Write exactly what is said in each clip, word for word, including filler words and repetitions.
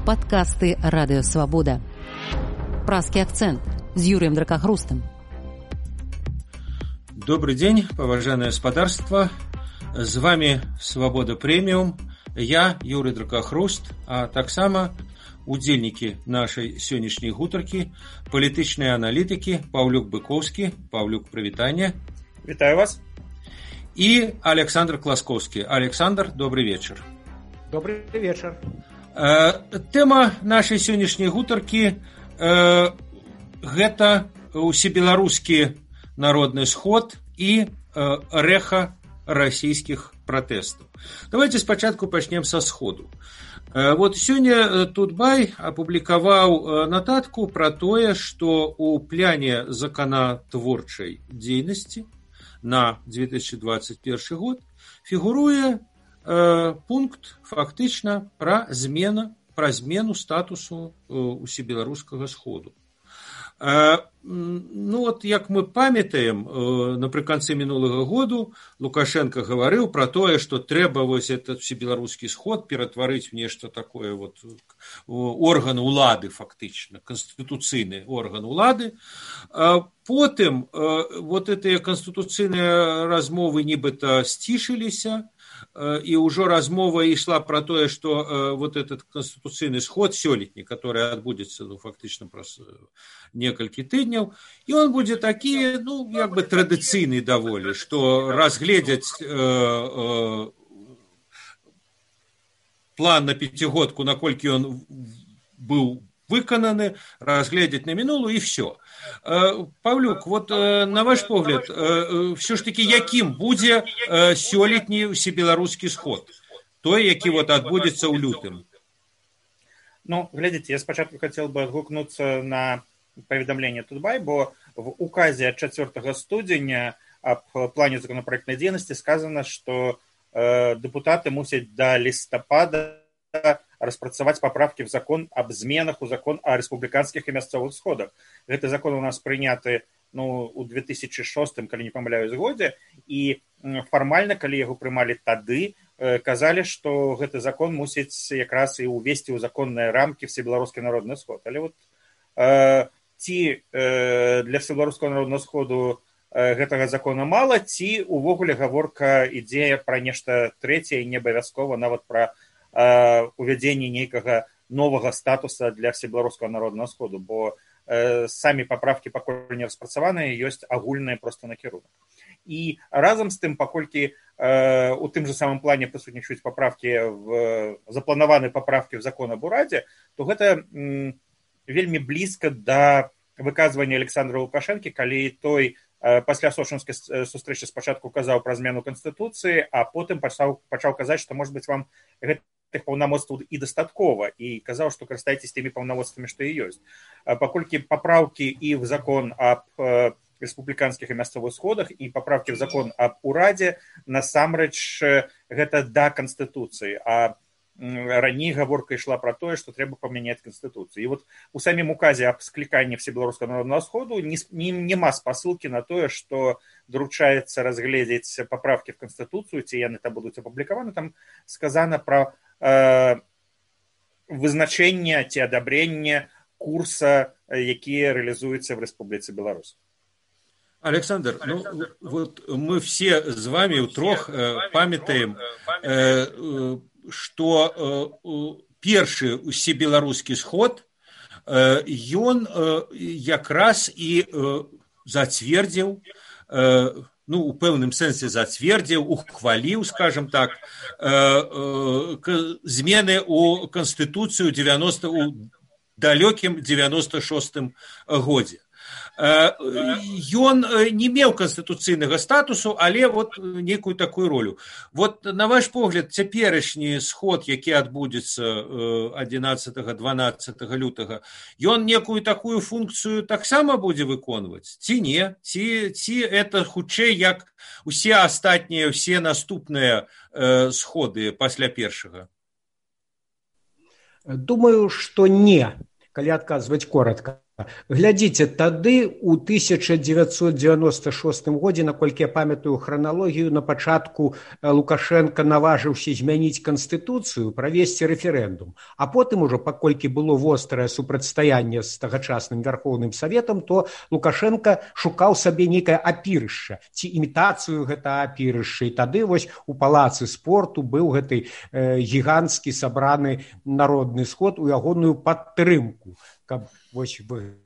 Подкасты «Радио Свобода». «Пражский акцент» с Юрием Дракохрустом. Добрый день, поважанное спадарство. З вами «Свобода Премиум». Я, Юрий Дракохруст, а таксама удзельнікі нашай сённяшняй гутаркі, палітычныя аналітыкі Паўлюк Быкоўскі. Паўлюк, прывітанне. Вітаю вас. И Александр Класкоўскі. Александр, добрый вечер. Добрый вечер. Э, тэма нашай сённяшняй гутаркі э, гэта усебеларускі народны сход і э, рэха расійскіх пратэстаў. Давайте спачатку пачнем са сходу. Вот сёння Тутбай апублікаваў нататку пра тое, што ў пляне законатворчай дзейнасці на две тысячи двадцать первый год фігуруе э, пункт фактычна пра змена, пра змену статусу э, усебеларускага сходу. Э, ну вот, як мы памятаем, э, напрыканцы мінулага году Лукашенко гаварыў пра тое, што трэба вось этот усебеларускі сход ператварыць в нешта такое вот орган улады фактычна, канстытуцыйны орган улады. Э, потым э, вот этыя канстытуцыйныя размовы нібыта сцішыліся, и уже размова ішла про тое, что э, вот этот конституцыйный сход сёлетні, который адбудзецца ну, фактично праз некалькі тыдняў, и он будет такі, ну, як бы традыцыйны даволі, что разгледзяць э, э, план на пятигодку, наколькі он быў выкананы, разгледзяць на мінулую, и все. Павлюк, вот на ваш погляд, все ж таки якім будзе сёлетні усебеларускі сход? Той, які вот адбудзецца ў лютым. Ну, глядите, я спочатку хотел бы отгукнуться на поведомление Тутбай, бо в указе от четвёртого студеня об плане законопроектной деятельности сказано, что э, депутаты мусят до листопада распрацаваць паправкі в закон об зменах у закон о республиканских и мясцовых сходах. Гэты закон у нас прыняты ну, у две тысячи шостым, калі не памыляюсь, годзе, і фармальна, калі яго прымалі тады, казалі, што гэты закон мусіць якраз і увесці ў законныя рамкі всебеларускі народны сход. Але вот э, ці э, для всебеларускага народнага сходу э, гэтага закона мала, ці увогуле гаворка ідзе пра нешта трэцяе, не абавязкова нават пра увядзенне нейкага новага статуса для всебеларускага народнага сходу, бо э, самі паправкі пакуль не распрацаваныя, ёсць агульныя проста накірунак. І разам з тым, паколькі э, у тым же самым плане прысутнічаюць паправкі в запланаваны паправкі в закон об урадзе, то гэта м, вельмі блізка да выказвання Александра Лукашэнкі, калі той э, пасля сочынскай сустрэчы спачатку казаў пра змену канстытуцыі, а потым пачаў, пачаў казаць, што, можа быць, вам гэта паўнамоцтваў і дастаткова, і казаў, што карыстайцеся тымі паўнамоцтвамі, што і ёсць. Паколькі папраўкі і в закон об республиканских і мясцовых сходах, і папраўкі в закон об урадзе, насамрэч гэта да канстытуцыі, а раней гаворка ішла пра тое, што трэба памяняць канстытуцыю. І вот у самім указе аб скліканні всебеларускага народнага сходу няма спасылкі на тое, што даручаецца разгледзець паправкі в канстытуцыю, ці яны там будуць апублікаваны, там сказана пра э, вызначэнне ці адабрэнне курса, які реализуется в Республике Беларусь. Александр, ну, вот мы все с вами у трох э, памятаем, э, э, что э, першы усебеларускі сход э, ён э, якраз і э, зацвердзіў, э, ну, у пэўным сэнсе зацвердзіў, ухваліў, скажем так, э, э, змены ў Канстытуцыю девяносто у далёкім девяносто шостым годзе. Ён не меў канстытуцыйнага статусу, але вот некую такую ролю. Вот на ваш погляд, цяперашні сход, які адбудзецца адзінаццатага-дванаццатага лютага, ён некую такую функцыю таксама будзе выконваць? Ці не? Ці, ці это хутчэй як усе астатнія, усе наступныя э, сходы пасля першага? Думаю, што не, калі адказваць коротка. Глядзіце, тады ў тысяча дзевяцьсот дзевяноста шостым годзе, наколькі я памятаю храналогію, на пачатку Лукашенко наважыўся змяніць канстытуцыю, правесці рэферэндум. А потым ужо, паколькі было вострае супрацьстаянне з тагачасным Вярхоўным Саветам, то Лукашенко шукаў сабе нейкае апірышча, ці імітацыю гэта апірышча. І тады вось у палацы спорту быў гэты э, гіганцкі сабраны народны сход у ягоную падтрымку, каб вось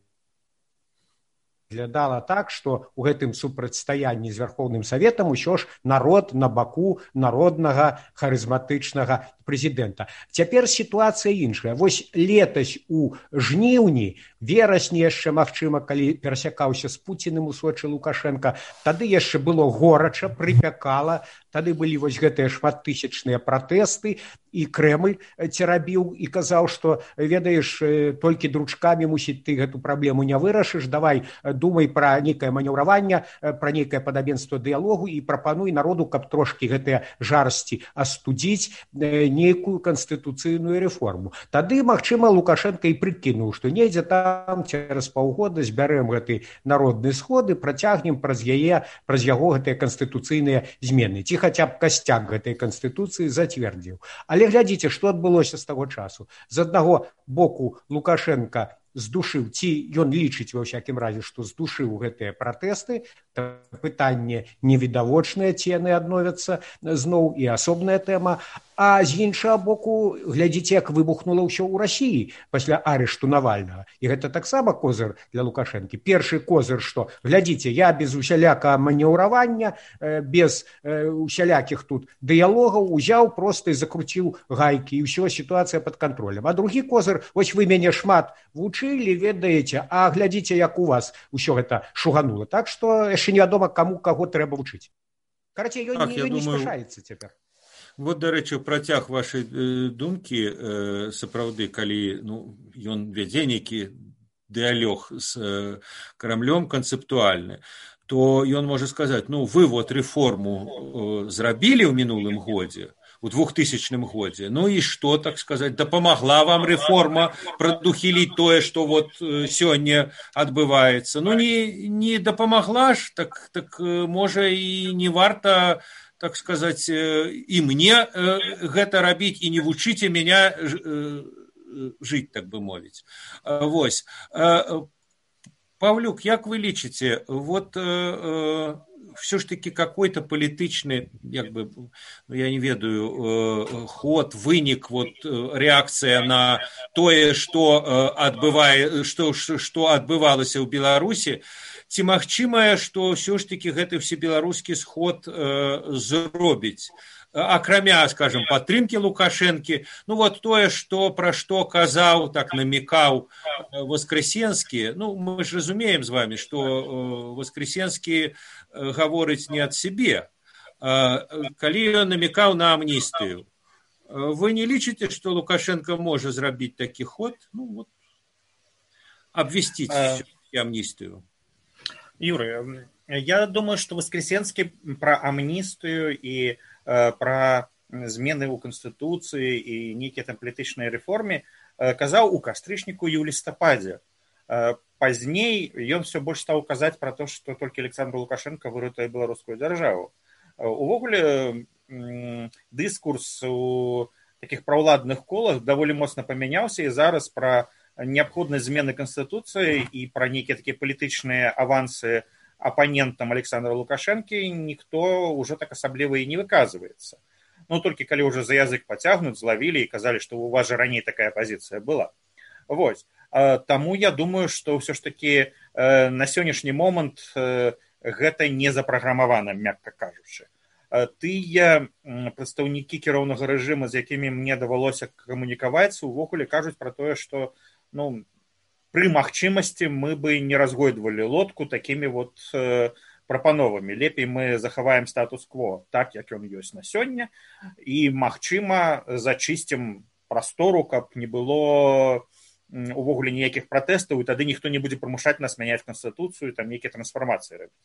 выглядала так, што ў гэтым супрацьстаянні з Вярхоўным Саветам усё ж народ на баку народнага харызматычнага прэзідэнта. Цяпер сітуацыя іншая. Вось летась у жніўні, верасні яшчэ, магчыма, калі перасякаўся з Пуціным у Сочы Лукашенко, тады яшчэ было горача, прыпякала, тады былі вось гэтыя шматтысячныя пратэсты, і Крэмль церабіў і казаў, што, ведаеш, толькі дручкамі, мусіць, ты гэту праблему не вырашыш, давай думай пра нейкае манеўраванне, пра нейкае падабенства дыялогу і прапануй народу, каб трошкі гэтыя жарсці астудзіць, нейкую канстытуцыйную рэформу. Тады, магчыма, Лукашенко і прыкінуў, што недзе там цераз паўгода збярэм гэты народны сход і працягнем праз яе, праз яго гэтыя канстытуцыйныя змены. Ці хаця б касцяк гэтай канстытуцыі зацвердзіў. Але глядзіце, што адбылося з таго часу. З аднаго боку Лукашенко здушыў, ці ён лічыць ва ўсякім разе, што здушыў гэтыя пратэсты, пытанне невідавочнае, ці яны адновяцца зноў, і асобная тэма. А з іншага боку, глядзіце, як выбухнула ўсё ў Расіі пасля арышту Навальнага. І гэта таксама козыр для Лукашэнкі. Першы козыр, што, глядзіце, я без усялякага манеўравання, без усялякіх тут дыялогаў узяў, проста і закруціў гайкі, і ўсё, сітуацыя пад кантролем. А другі козыр, вось вы мяне шмат вучылі, ведаеце, а глядзіце, як у вас усё гэта шуганула. Так што яшчэ невядома, каму каго трэба вучыць. Карацей, ён так, не, не думаю... спяшаецца цяпер. Вот, дарэчы, працяг вашай э, думкі, э, сапраўды, калі ну, ён вядзе нейкі дыялог з э, Крамлём канцэптуальны, то ён можа сказаць, ну, вы вот рэформу э, зрабілі ў мінулым годзе, у двухтысячным годзе, ну і што, так сказаць, дапамагла вам рэформа прадухіліць тое, што вот э, сёння адбываецца. Ну, не, не дапамагла ж, так, так э, можа і не варта, так сказать, и мне гэта рабіць, і не вучыце меня жыць, так бы мовіць. Вось. Павлюк, як вы лічыце, вот все ж таки какой-то палітычны, як бы, я не ведаю, ход, вынік, вот реакцыя на тое, што адбывае, што, што адбывалася ў Беларусі, ці магчымае, што ўсё ж такі гэты всебеларускі сход э, зробіць, акрамя, скажем, падтрымкі Лукашэнкі, ну вот тое, што пра што казаў, так намекаў Воскресенскі, ну мы ж разумеем з вами, што э, Воскресенскі гаворыць не ад сябе, а калі ён намекаў на амністыю. Вы не лічыце, што Лукашенко можа зрабіць такі ход, ну вот, абвесціць а... амністыю? Юрий, я думаю, что Воскресенский про амнистию и э, про змены ў Конституции и некие там палітычныя рэформы э, казаў у кастрычніку і ў лістападзе. Э, пазней ён все больш стаў казаць про то, что только Александр Лукашенко выратуе беларускую дзяржаву. Э, увогуле э, дыскурс у таких праўладных колах даволі моцна памяняўся, і зараз про необходность змены Конституции и про некие такие политичные авансы оппонентам Александра Лукашенко никто уже так особливо и не выказывается. Ну, только когда уже за язык потягнут, зловили и сказали, что у вас же ранее такая позиция была. Вот. Тому я думаю, что все ж таки на сегодняшний момент это не запрограммовано, мягко кажучи. Тыя прадстаўнікі кіроўнага рэжыма, з якімі мне давалося камунікаваць, увогуле кажуць пра тое, што ну, пры магчымасці мы бы не разгойдвалі лодку такімі вот э, прапановамі. Лепей мы захаваем статус-кво так, як ён ёсць на сёння, і, магчыма, зачысцім прастору, каб не было увогуле ніякіх пратэстаў, і тады ніхто не будзе прымушаць нас мяняць канстытуцыю, там нейкія трансфармацыі рабіць.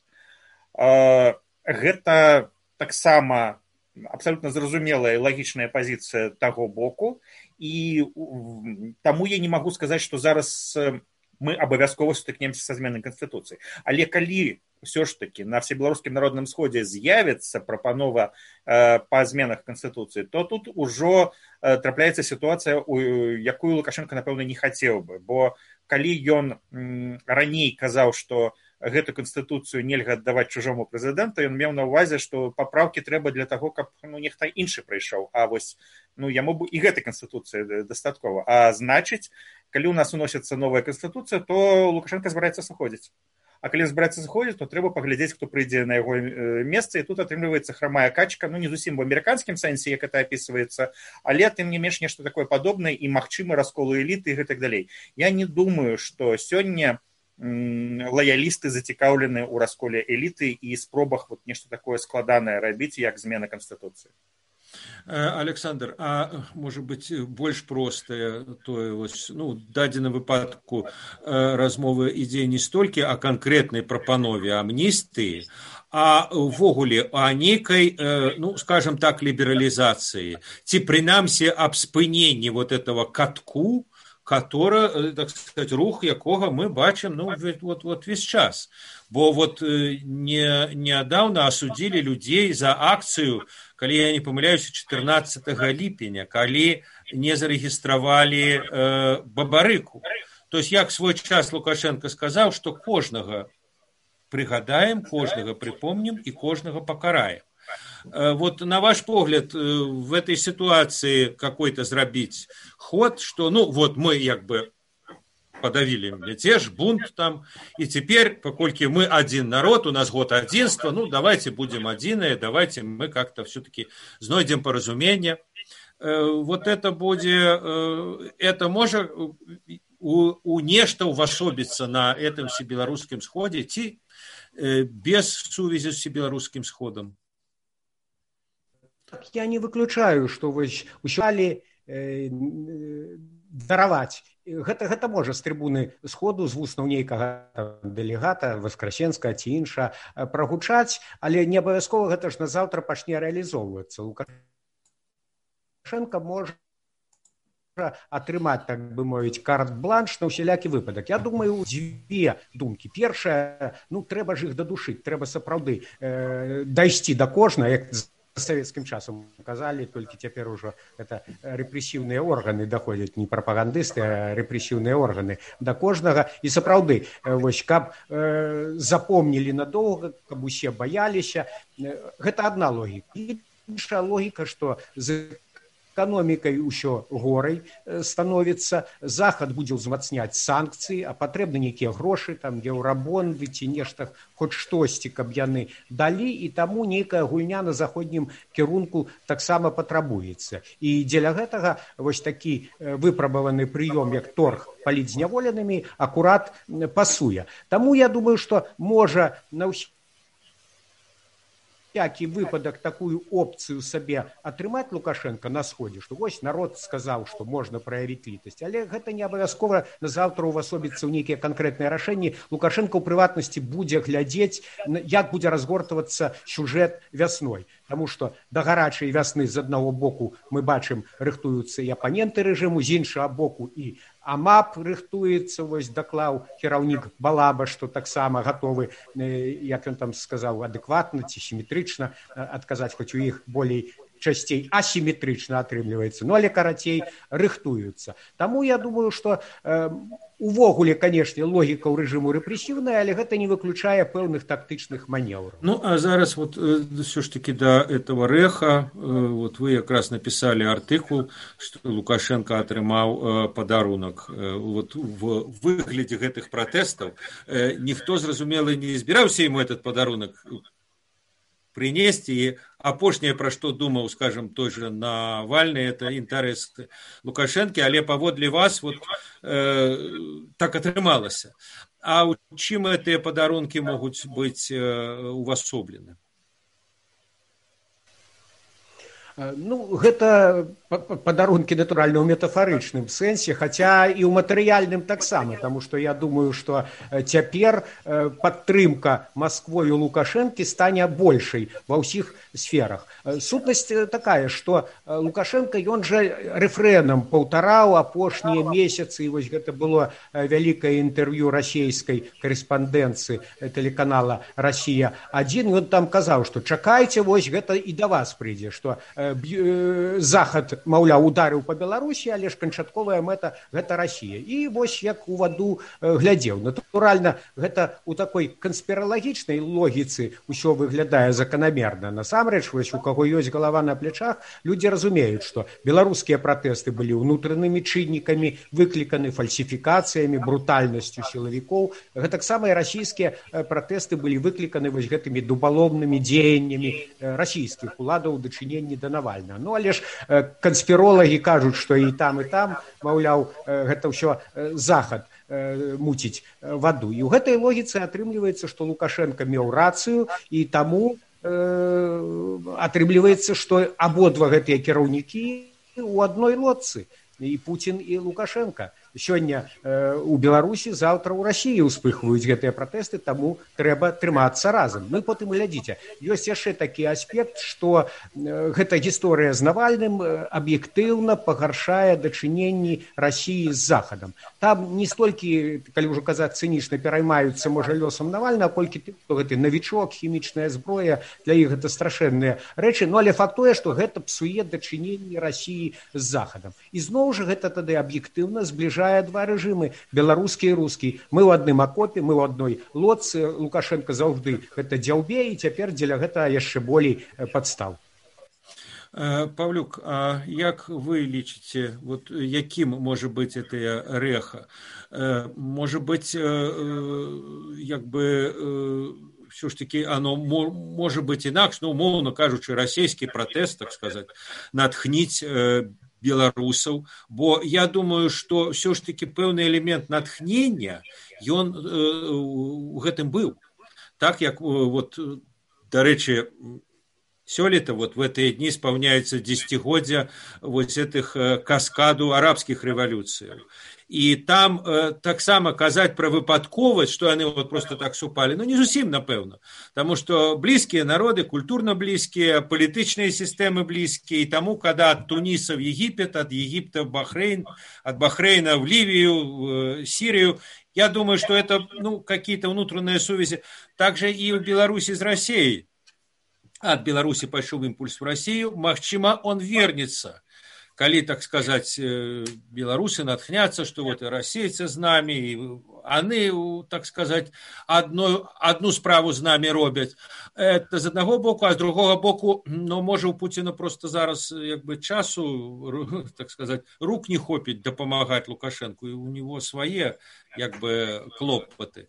Э, гэта таксама абсолютно зразумелая і лагічная пазіцыя таго боку, і таму я не магу сказаць, што зараз мы абавязкова сутыкнемся са зменай канстытуцыі. Але калі ўсё ж такі на всебеларускім народным сходзе з'явіцца прапанова э, па зменах канстытуцыі, то тут ужо э, трапляецца сітуацыя, у якую Лукашенко, напэўна, не хацеў бы, бо калі ён м, раней казаў, што гэту канстытуцыю нельга аддаваць чужому прэзідэнту, ён меў на ўвазе, што папраўкі трэба для таго, каб ну, нехта іншы прыйшоў, а вось ну, яму б і гэтай канстытуцыі дастаткова. А значыць, калі ў нас уносіцца новая канстытуцыя, то Лукашенко збіраецца сыходзіць. А калі збіраецца сыходзіць, то трэба паглядзець, хто прыйдзе на яго месца, і тут атрымліваецца храмая качка, ну не зусім в амерыканскім сэнсе, як это апісваецца, але тым не менш нешта такое падобнае і магчымы расколу эліты і гэтак далей. Я не думаю, што сёння лаялісты зацікаўлены ў расколе эліты і спробах вот нешта такое складанае рабіць, як змена канстытуцыі. Александр, а можа быць больш простае тое вось, ну, дадзеным выпадку размовы ідзе не столькі о канкрэтнай прапанове амністыі, а ўвогуле о нейкай, ну, скажем так, лібералізацыі, ці прынамсі аб спыненні вот этого катку, который, так сказать, рух якога мы бачым ну, вот, вот весь час. Бо вот не, нядаўна асудзілі людзей за акцыю, калі я не памыляюся, чатырнаццатага ліпеня, калі не зарэгістравалі э, бабарыку. То есть, як свой час Лукашенко сказаў, што кожнага прыгадаем, кожнага прыпомнім і кожнага пакараем. Вот на ваш погляд в этой ситуации какой-то зрабіць ход, что ну вот мы як бы подавили мятеж, бунт там, и теперь, покольки мы один народ, у нас год адзінства, ну давайте будем адзіныя, давайте мы как-то все-таки знойдем поразумение. Вот это будет, это может у, у нешта увасобіцца на этом всебеларускім сходе, ці без сувязі з всебеларускім сходом. Я не выключаю, што вось ўсё э, дараваць. Гэта, гэта можа з трыбуны сходу, з вуснаў нейкага дэлегата, Васкрасенскага ці інша прагучаць, але не абавязкова гэта ж назаўтра пачне рэалізоўвацца. Лукашенко можа атрымаць, так бы мовіць, карт-бланш на ўсялякі выпадак. Я думаю, дзве думкі. Першая, ну, трэба ж іх дадушыць, трэба сапраўды э, дайсці да кожнага, як советским часом казали, только теперь уже это репрессивные органы доходят, не пропагандисты, а репрессивные органы до кожного. И сапраўды, вось, каб э, запомнили надолго, каб усе боялись, это одна логика. И іншая логика, что за экономикой еще горой становится, Захад будет узмацняць санкции, а патрэбны нейкія грошы, там еўрабонды ці нешта, хоць штосьці, каб яны далі, і таму нейкая гульня на заходнім кірунку таксама патрабуецца. І дзеля гэтага вось такі выпрабаваны прыём, як торг палітзняволенымі, акурат пасуе. Таму я думаю, што можа на ўсіх всякий выпадок такую опцию сабе атрымаць Лукашенко на сходе, что вось народ сказаў, что можно праявіць літасць, але гэта не абавязкова назаўтра увасобіцца ў нейкія канкрэтныя рашэнні. Лукашенко ў прыватнасці будзе глядзець, як будзе разгортвацца сюжэт вясной. Таму што да гарачай вясны з аднаго боку мы бачым рыхтуюцца і апаненты рэжыму, з іншага боку і АМАП рыхтуецца, вось даклаў кіраўнік Балаба, што таксама гатовы, як ён там сказаў, адэкватна ці сіметрычна адказаць, хоць у іх болей часцей асіметрычна атрымліваецца, ну але карацей рыхтуюцца. Таму я думаю, што э, увогуле, канешне, логіка ў рэжыму рэпрэсіўная, але гэта не выключае пэўных тактычных маневраў. Ну, а зараз вот все ж таки до этого рэха, вот вы якраз написали артыкул, што Лукашенко атрымаў падарунак. Вот в выглядзе гэтых пратэстаў ніхто, зразумела, не збіраўся ему этот падарунак принести, и апошняе, пра што думаў, скажем, той же Навальны, это інтарэс Лукашэнкі, але паводле вас вот э, так атрымалася. А у чым гэтыя падарункі могуць быць э, увасоблены? Ну, гэта падарункі натуральна ў метафарычным сэнсе, хаця і ў матэрыяльным таксама, таму што я думаю, што цяпер падтрымка Масквою Лукашэнкі стане большай ва ўсіх сферах. Сутнасць такая, што Лукашенко ён жа рэфрэнам паўтараў апошнія месяцы, і вось гэта было вялікае інтэрв'ю расійскай корэспандэнцыі тэлеканала «Расія адзін», ён там казаў, што чакайце, вось гэта і да вас прыйдзе, што Захад, маўляў, ударыў па Беларусі, але ж канчатковая мэта гэта Расія. І вось як у ваду глядзеў. Натуральна, гэта у такой канспіралагічнай логіцы ўсё выглядае заканамерна. Насамрэч, вось у каго ёсць галава на плечах, людзі разумеюць, што беларускія пратэсты былі ўнутранымі чыннікамі, выкліканы фальсіфікацыямі, брутальнасцю сілавікоў. Гэтаксама і расійскія пратэсты былі выкліканы вось гэтымі дубаломнымі дзеяннямі расійскіх уладаў у дачыненні да Навальнага. Ну, але ж канспіролагі кажуць, што і там, і там, маўляў, гэта ўсё Захад муціць ваду. І ў гэтай логіцы атрымліваецца, што Лукашенко меў рацыю, і таму атрымліваецца, што абодва гэтыя кіраўнікі ў адной лодцы, і Пуцін, і Лукашенко. Сёння у Беларусі, заўтра ў Расіі ўспыхваюць гэтыя пратэсты, таму трэба трымацца разам. Ну і потым глядзіце, ёсць яшчэ такі аспект, што гэта гісторыя з Навальным аб'ектыўна пагаршае дачыненні Расіі з Захадам. Там не столькі, калі ўжо казаць цынічна, пераймаюцца, можа, лёсам Навальнага, колькі тым, што гэты навічок, хімічная зброя, для іх гэта страшэнныя рэчы, ну але факт тое, што гэта псуе дачыненні Расіі з Захадам. І зноў жа гэта тады аб'ектыўна збліжае два рэжымы, беларускі і рускі. Мы ў адным акопе, мы ў адной лодцы. Лукашенко заўжды гэта дзяўбе, і цяпер дзеля гэта яшчэ болей падстаў. Павлюк, а як вы лічыце, вот якім можа быць гэтая рэха? Можа быць, як бы все ж таки оно можа быць інакш, ну, умоўна кажучы, расійскі пратэст, так сказаць, натхніць беларусаў, бо я думаю, што ўсё ж такі пэўны элемент натхнення ён у гэтым быў. Так як, вот, дарэчы, сёлета вот в гэтыя дні спаўняецца дзесяцігоддзя вот гэтых каскаду арабскіх рэвалюцыяў. І там э, таксама казаць пра выпадковасць, што яны вот просто так супалі, ну не зусім, напэўна. Таму што блізкія народы, культурна блізкія, палітычныя сістэмы блізкія, і таму, када ад Туніса в Египет, ад Египта в Бахрейн, ад Бахрейна в Ливию, в Сирию, я думаю, что это, ну, какие-то внутренние связи. Также и в Беларуси с Россией. От Беларуси пошел импульс в Россию, магчыма, он вернется. Калі, так сказать, белорусы натхнятся, что вот и российцы с нами, и они, так сказать, одну, одну справу с нами робят. Это з одного боку, а з другого боку, ну, може у Путіна просто зараз, як бы, часу, так сказать, рук не хопить допомагать Лукашенку, и у него свои, як бы, клопоты.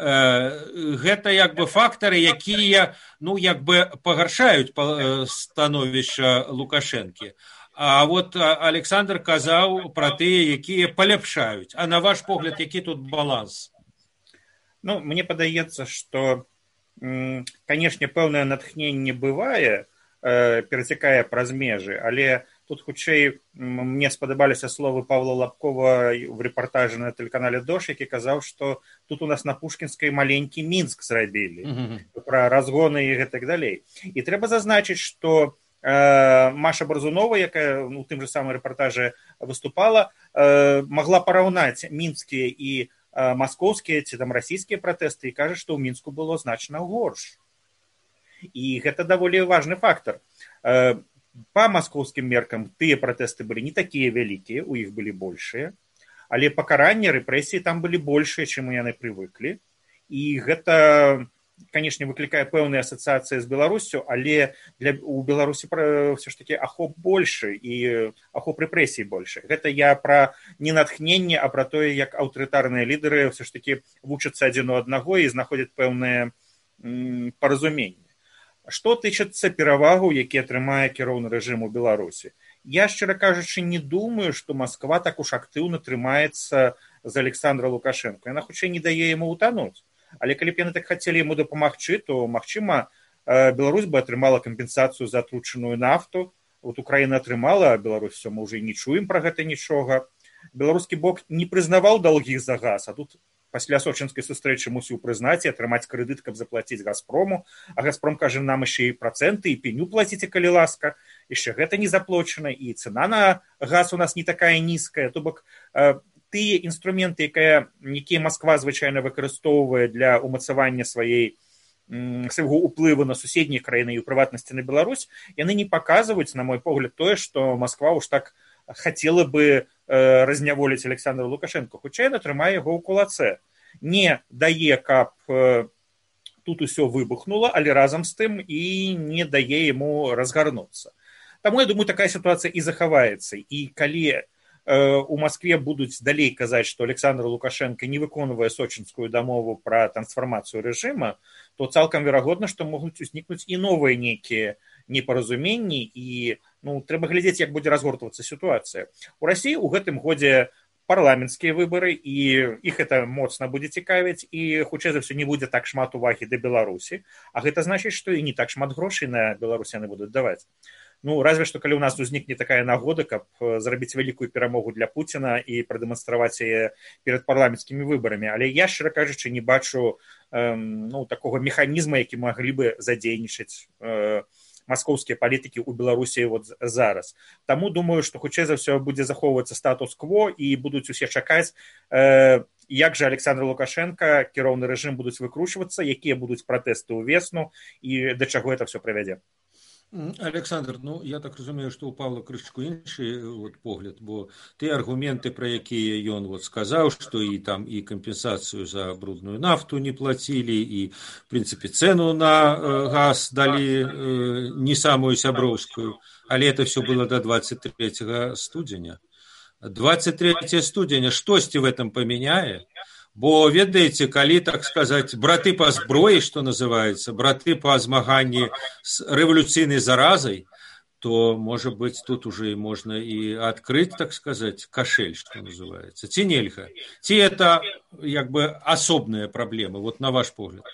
Гэта, як бы, фактори, якія, ну, як бы, пагаршаюць становішча Лукашэнкі. А вот Александр казаў пра тыя, якія паляпшаюць. А на ваш погляд, які тут баланс? Ну, мне падаецца, што, канешне, пэўнае натхненне бывае, э, перацякае праз межы, але тут хутчэй мне спадабаліся словы Павла Лабкова в рэпартажы на тэлеканале «Дождь», які казаў, што тут у нас на Пушкінскай маленькі Мінск зрабілі, mm-hmm. пра разгоны і гэтак далей. І трэба зазначыць, што Маша Барзунова, якая у тым же самым рэпартажы выступала, магла параўнаць мінскія і маскоўскія ці там расійскія пратэсты і кажа, што ў Мінску было значна горш. І гэта даволі важны фактар. Па маскоўскім меркам тыя пратэсты былі не такія вялікія, у іх былі большыя, але пакаранні, рэпрэсіі там былі большыя, чым яны прывыклі. І гэта, конечно, выклікае пэўныя асацыяцыі з Беларусю, але для, у Беларусі все ж таки ахоп больше і ахоп рэпрэсій больше. Гэта я пра не натхненне, а пра тое, як аўтарытарныя лідары все ж таки вучацца адзін у аднаго і знаходзяць пэўныя м, паразуменні. Што тычыцца перавагу, які атрымае кіроўны рэжым у Беларусі? Я, шчыра кажучы, не думаю, што Масква так уж актыўна трымаецца з Александра Лукашенко. Яна хутчэй не дае яму утануць. Але калі б яны так хацелі яму дапамагчы, то, магчыма, Беларусь бы атрымала кампенсацыю за атручаную нафту, вот Украіна атрымала, а Беларусь все, мы ўжо не чуем пра гэта нічога. Беларускі бок не прызнаваў даўгі за газ, а тут пасля сочынскай сустрэчы мусіў прызнаць і атрымаць крэдыт, каб заплаціць Газпрому, а Газпром кажа, нам яшчэ і працэнты, і пеню плаціце, калі ласка, яшчэ гэта не заплачана, і цана на газ у нас не такая нізкая, то бок тыя інструменты, якія Масква звычайна выкарыстоўвае для ўмацавання сваей свайго ўплыву на суседнія краіны і ў прыватнасці на Беларусь, яны не паказваюць, на мой погляд, тое, што Масква ўж так хацела бы э, разняволіць Александра Лукашенко. Хутчэй яна трымае яго ў кулаце. Не дае, каб э, тут усё выбухнула, але разам з тым і не дае яму разгарнуцца. Таму, я думаю, такая сітуацыя і захаваецца. І калі у Маскве будуць далей казаць, што Александр Лукашенко не выконвае сочынскую дамову пра трансфармацыю рэжыма, то цалкам верагодна, што могуць узнікнуць і новыя нейкія непаразуменні, і ну, трэба глядзець, як будзе разгортвацца сітуацыя. У Расіі ў гэтым годзе парламенцкія выбары, і іх это моцна будзе цікавіць, і хутчэй за ўсё не будзе так шмат увагі да Беларусі, а гэта значыць, што і не так шмат грошай на Беларусь яны будуць даваць. Ну, разве што, калі ў нас узнікне такая нагода, каб зрабіць вялікую перамогу для Пуціна і прадэманстраваць яе перад парламенцкімі выбарамі. Але я, шчыра кажучы, не бачу эм, ну, такога механізма, які маглі бы задзейнічаць э, маскоўскія палітыкі ў Беларусі вот зараз. Таму думаю, што хутчэй за ўсё будзе захоўвацца статус-кво і будуць усе чакаць, э, як жа Александр Лукашенко, кіроўны рэжым будуць выкручвацца, якія будуць пратэсты ўвесну і да чаго это все прывядзе. Александр, ну я так разумею, што ў Павла крышачку іншы вот, погляд, бо тыя аргументы, пра якія ён вот, сказаў, што і там і кампенсацыю за брудную нафту не плацілі, і в прынцыпе цэну на э, газ далі э, не самую сяброўскую, але это все было до двадцать третьего студзеня. двадцать третьего студзеня штосьці в этом памяняе? Бо, ведаеце, калі, так сказаць, браты па зброі, што называецца, браты па змаганні з рэвалюцыйнай заразай, то, можа быць, тут уже можна і адкрыць, так сказаць, кашель, што называецца. Ці нельга? Ці это, як бы, асобныя праблемы, вот на ваш погляд?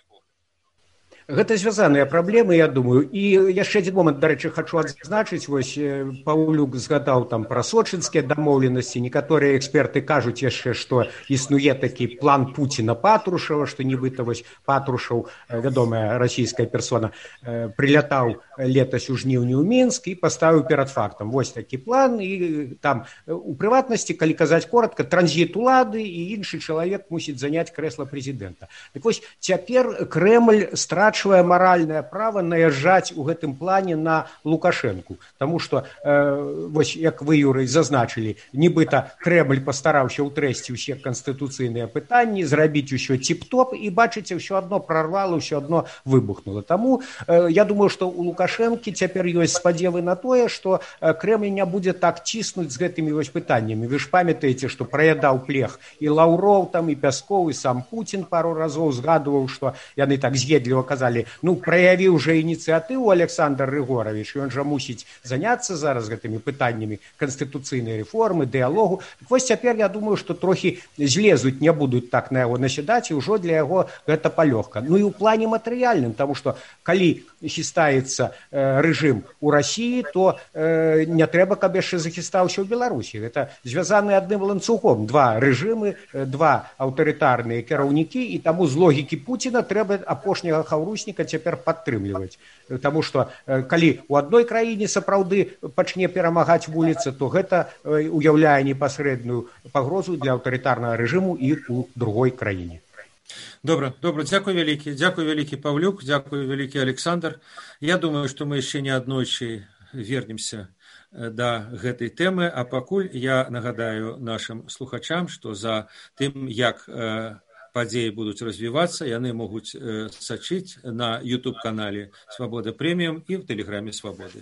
Гэта звязаныя праблемы, я думаю. І яшчэ адзін момант, дарэчы, хачу адзначыць, вось Паўлюк згадаў там пра сочынскія дамоўленасці. Некаторыя эксперты кажуць яшчэ, што існуе такі план Пуціна Патрушева, што нібыта вось Патрушев, вядомая расійская персона, прылятаў летась у жніўні ў Мінск і паставіў перад фактам. Вось такі план, і там у прыватнасці, калі казаць коротка, транзіт улады і іншы чалавек мусіць заняць крэсла прэзідэнта. Так вось цяпер Крэмль страчвае маральнае права наязджаць у гэтым плане на Лукашэнку. Таму што, э, вось, як вы, Юрый, зазначылі, нібыта Крэмль пастараўся ўтрэсці ўсе канстытуцыйныя пытанні, зрабіць усё ціп-топ, і, бачыце, ўсё адно прарвала, ўсё адно выбухнула. Таму э, я думаю, што у Лукашэнкі цяпер ёсць спадзевы на тое, што э, Крэмль не будзе так ціснуць з гэтымі вось пытаннямі. Вы ж памятаеце, што праядаў плех і Лаўров, там, і Пяскоў, і сам Пуцін пару разоў згадываў, што яны так з'едліва казалі, ну, праявіў жа ініцыятыву Александр Рыгорович, ён жа мусіць заняцца зараз гэтымі пытаннямі канстытуцыйнай рэформы, дыялогу. Так вось цяпер, я думаю, што трохі злезуць, не будуць так на яго насядаць, і ўжо для яго гэта палёгка. Ну і ў плане матэрыяльным, таму што калі хістаецца э, рэжым у Расіі, то э, не трэба, каб яшчэ захістаўся ў Беларусі. Гэта звязаны адным ланцугом. Два рэжымы, э, два аўтарытарныя кіраўнікі, і таму з логікі Пуціна трэба апошняга хаўрусніка цяпер падтрымліваць. Таму што э, калі ў адной краіне сапраўды пачне перамагаць вуліца, то гэта э, уяўляе непасрэдную пагрозу для аўтарытарнага рэжыму і ў другой краіне. Добра, добра, дзякуй вялікі, дзякуй вялікі Паўлюк, дзякуй вялікі Александр. Я думаю, што мы яшчэ не аднойчы вернемся да гэтай тэмы, а пакуль я нагадаю нашым слухачам, што за тым, як э, падзеі будуць развівацца, яны могуць э, сачыць на YouTube-канале «Свабода Прэміум» і в тэлеграме «Свабоды».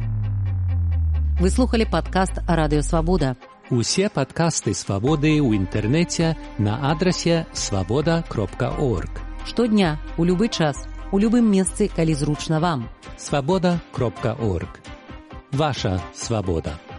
Вы слухали падкаст «Радыё Свабода». Усе падкасты «Свабоды» ў інтэрнэце на адрасе свабода кропка орг. Штодня, у любы час, у любым месцы, калі зручна вам. свабода кропка орг. Ваша свабода.